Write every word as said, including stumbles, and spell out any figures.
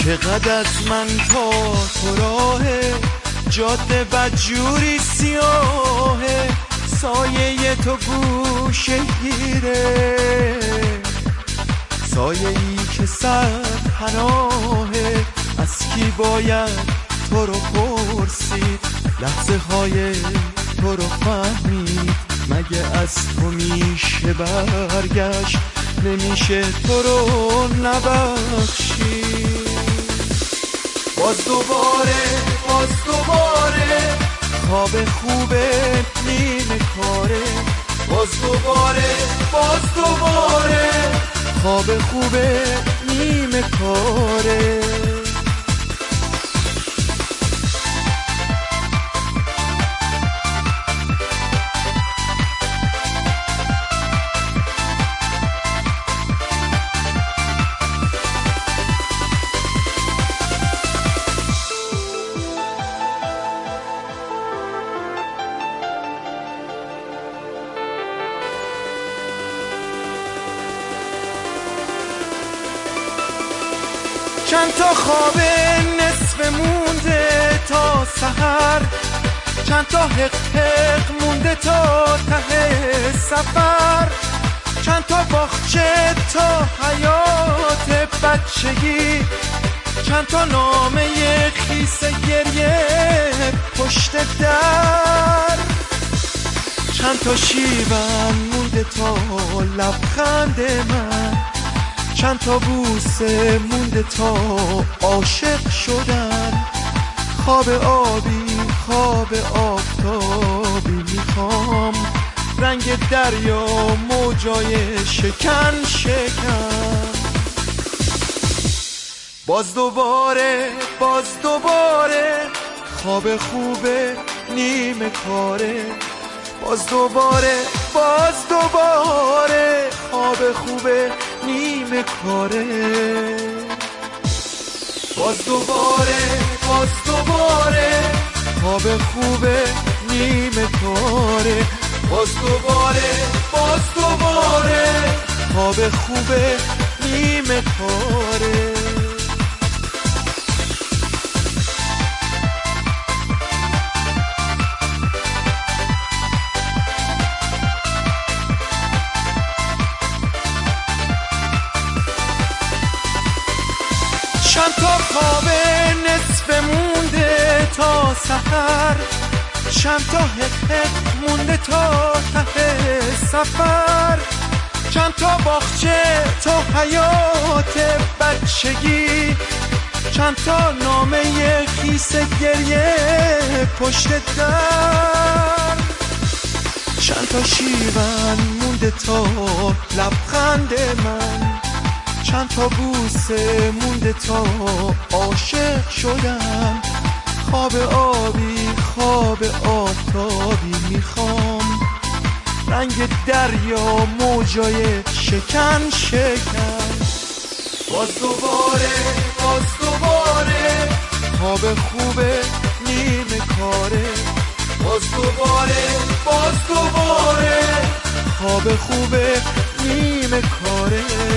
چقدر از من تا تو راهه، جاده بدجوری سیاهه، سایه تو گوشه گیره، سایه ای که سر پناهه. از کی باید تو رو پرسید، لحظه های تو رو فهمید، مگه از تو میشه برگشت، نمیشه تو رو نبخشید. باز دوباره باز دوباره خواب خوبه نیمه کاره، باز دوباره باز دوباره خواب خوبه نیمه کاره. چند تا خواب نصف مونده تا سحر، چند تا حق حق مونده تا ته سفر، چند تا باغچه تا حیات بچگی، چند تا نامه خیس گریه پشت در، چند تا شیون مونده تا لبخند من، چند تا بوسه مونده تا عاشق شدن. خواب آبی خواب آفتابی میخوام، رنگ دریا موجای شکن شکن. باز دوباره باز دوباره خواب خوبه نیمه کاره، باز دوباره باز دوباره خواب خوبه نیمه کاره. باز دوباره باز دوباره خواب خوبه نیمه کاره، باز دوباره باز دوباره خواب خوبه نیمه کاره. چند تا خواب نصف مونده تا سحر، چند تا حق حق مونده تا ته سفر، چند تا باغچه تا حیات بچگی، چند تا نامه خیس گریه پشت در، چند تا شیون مونده تا لبخند من، چند تا بوسه مونده تا عاشق شدم. خواب آبی خواب آفتابی میخوام، رنگ دریا موجای شکن شکن. باز دوباره باز دوباره خواب خوبه نیمه کاره، باز دوباره باز دوباره خواب خوبه نیمه کاره.